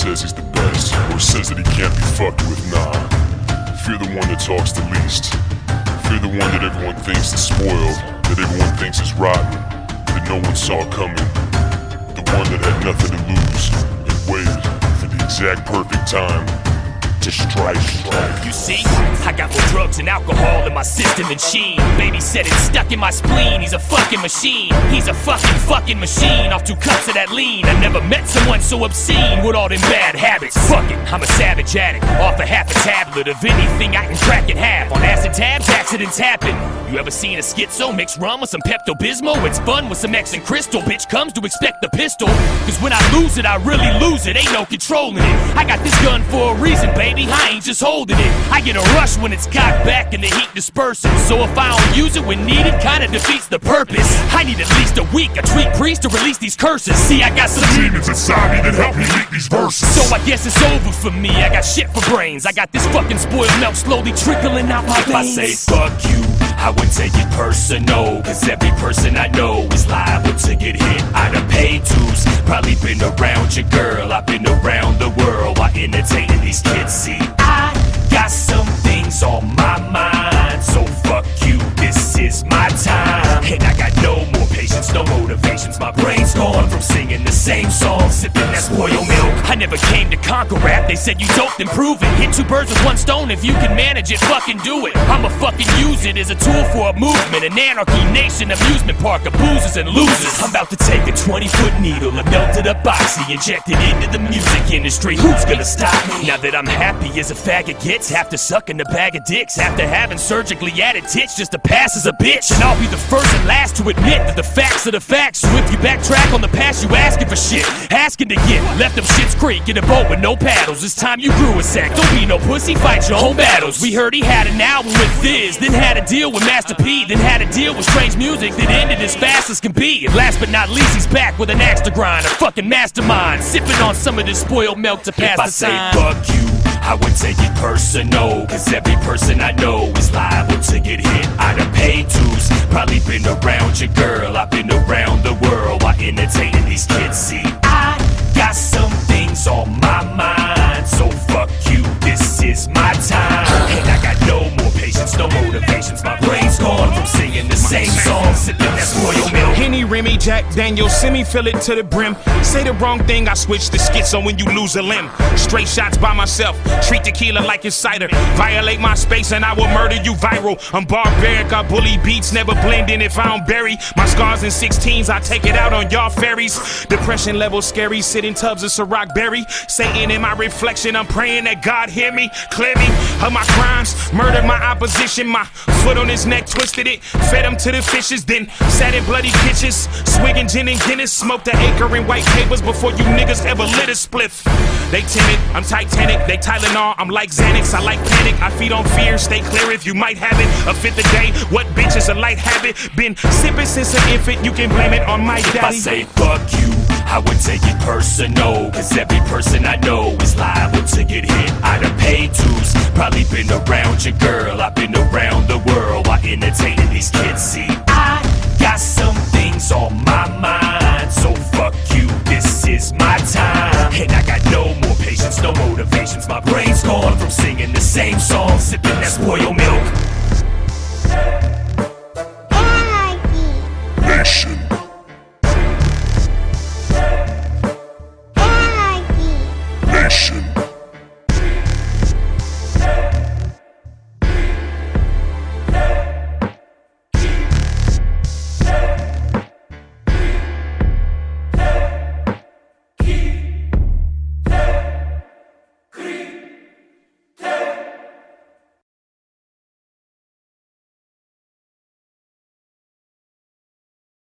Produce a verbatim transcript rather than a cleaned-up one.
says he's the best, or says that he can't be fucked with, nah. Fear the one that talks the least. Fear the one that everyone thinks is spoiled, that everyone thinks is rotten, that no one saw coming. The one that had nothing to lose, and waited for the exact perfect time to strike. You see, I got more drugs and alcohol in my system than Sheen. Baby said it's stuck in my spleen. He's a fucking machine. He's a fucking fucking machine. Off two cups of that lean. I never met someone so obscene with all them bad habits. Fuck it, I'm a savage addict. Off a half a tablet of anything I can crack in half. On acid tabs, accidents happen. You ever seen a schizo mix rum with some Pepto-Bismol? It's fun with some X and crystal. Bitch comes to expect the pistol. Cause when I lose it, I really lose it. Ain't no controlling it. I got this gun for a reason, baby. I ain't just holding it. I get a rush when it's cocked back and the heat disperses. So if I don't use it when needed, kinda defeats the purpose. I need at least a week, a tweet priest to release these curses. See, I got some demons inside me that help me leak these verses. So I guess it's over for me. I got shit for brains. I got this fucking spoiled milk slowly trickling out my veins. If I say fuck you, I would take it personal. Cause every person I know is liable to get hit. I done paid dues, probably been around your girl. I've been around the world while entertaining these kids. See, I got some things on my mind. So fuck you, this is my time. And I got no more patience, no motivations. My brain's gone from singing the same song, sipping that spoiled milk. I never came to conquer rap. They said you dope, then prove it. Hit two birds with one stone. If you can manage it, fucking do it. I'ma fucking use it as a tool for a movement. An anarchy nation amusement park of boozers and losers. I'm about to take a twenty foot needle and melt it up boxy, inject it into the music industry. Who's gonna stop me? Now that I'm happy as a faggot gets, after sucking a bag of dicks, after having surgically added tits just to pass as a bitch. And I'll be the first and last to admit that the facts are the facts. So if you backtrack on the past, you asking for shit, asking to get left them shits creek in a boat with no paddles. It's time you grew a sack. Don't be no pussy, fight your own battles. We heard he had an album with Thiz, then had a deal with Master P, then had a deal with strange music that ended as fast as can be. And last but not least, he's back with an axe to grind, a fucking mastermind, sipping on some of this spoiled milk to pass the time. If I say fuck you, I would take it personal. Cause every person I know is liable to get hit. I done paid dues, probably been around your girl. I've been around the world while entertaining these kids. See, I got some things on my mind. So fuck you, this is my time. And I got no more patience, no motivations. My brain's gone from singing the same song, sipping that spoiled milk. Henny, Remy, Jack Daniels, semi fill it to the brim. Say the wrong thing, I switch to schizo when you lose a limb. Straight shots by myself, treat tequila like it's cider. Violate my space and I will murder you viral. I'm barbaric, I bully beats, never blend in if I don't bury my scars in sixteens, I take it out on y'all fairies. Depression level scary, sit in tubs of Ciroc berry. Satan in my reflection, I'm praying that God hear me, clear me of my crimes, murdered my opposition. My foot on his neck, twisted it, fed him to the fishes, then sat in bloody kitchens, swigging gin and Guinness, smoked an acre in white papers before you niggas ever lit a spliff. They timid, I'm Titanic, they Tylenol, I'm like Xanax, I like panic, I feed on fear, stay clear if you might have it. A fifth a day, what bitch is a light habit? Been sipping since an infant, you can blame it on my daddy. If I say fuck you, I would take it personal. Cause every person I know is liable to get hit. I done paid dues, probably been around your girl. I've been around the world while entertaining these kids. See, I got some things on my mind. So fuck you, this is my time. And I got no more patience, no motivations. My brain's gone from singing the same song, sipping that spoiled milk.